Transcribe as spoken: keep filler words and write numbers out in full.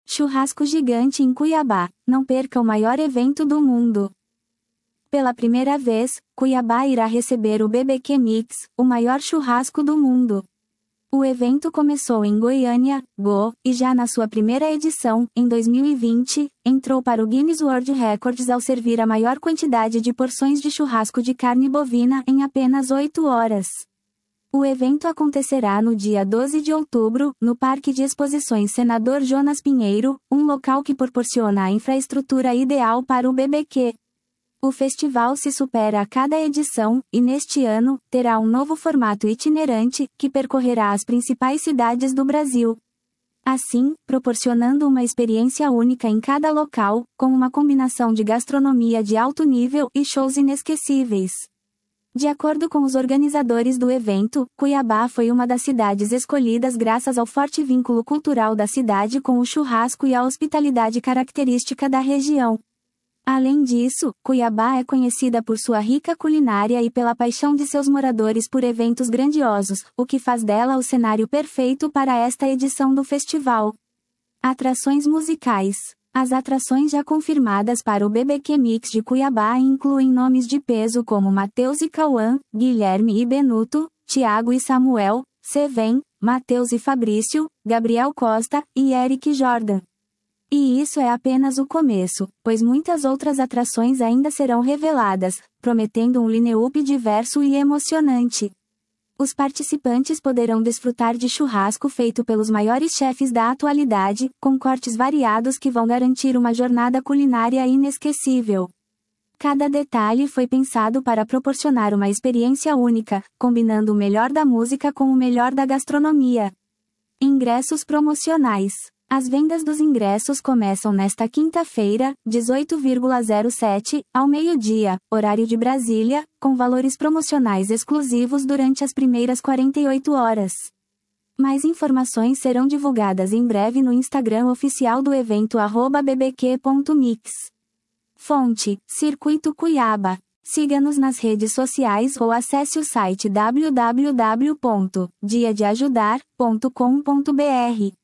Churrasco gigante em Cuiabá. Não perca o maior evento do mundo. Pela primeira vez, Cuiabá irá receber o B B Q Mix, o maior churrasco do mundo. O evento começou em Goiânia, Go, e já na sua primeira edição, em dois mil e vinte, entrou para o Guinness World Records ao servir a maior quantidade de porções de churrasco de carne bovina em apenas oito horas. O evento acontecerá no dia doze de outubro, no Parque de Exposições Senador Jonas Pinheiro, um local que proporciona a infraestrutura ideal para o B B Q. O festival se supera a cada edição, e neste ano, terá um novo formato itinerante, que percorrerá as principais cidades do Brasil. Assim, proporcionando uma experiência única em cada local, com uma combinação de gastronomia de alto nível e shows inesquecíveis. De acordo com os organizadores do evento, Cuiabá foi uma das cidades escolhidas graças ao forte vínculo cultural da cidade com o churrasco e a hospitalidade característica da região. Além disso, Cuiabá é conhecida por sua rica culinária e pela paixão de seus moradores por eventos grandiosos, o que faz dela o cenário perfeito para esta edição do festival. Atrações musicais. As atrações já confirmadas para o B B Q Mix de Cuiabá incluem nomes de peso como Matheus e Cauã, Guilherme e Benuto, Thiago e Samuel, Seven, Matheus e Fabrício, Gabriel Costa e Eric Jordan. E isso é apenas o começo, pois muitas outras atrações ainda serão reveladas, prometendo um line-up diverso e emocionante. Os participantes poderão desfrutar de churrasco feito pelos maiores chefes da atualidade, com cortes variados que vão garantir uma jornada culinária inesquecível. Cada detalhe foi pensado para proporcionar uma experiência única, combinando o melhor da música com o melhor da gastronomia. Ingressos promocionais. As vendas dos ingressos começam nesta quinta-feira, dezoito zero sete, ao meio-dia, horário de Brasília, com valores promocionais exclusivos durante as primeiras quarenta e oito horas. Mais informações serão divulgadas em breve no Instagram oficial do evento arroba bbq ponto mix. Fonte: Circuito Cuiabá. Siga-nos nas redes sociais ou acesse o site w w w ponto dia de ajudar ponto com ponto b r.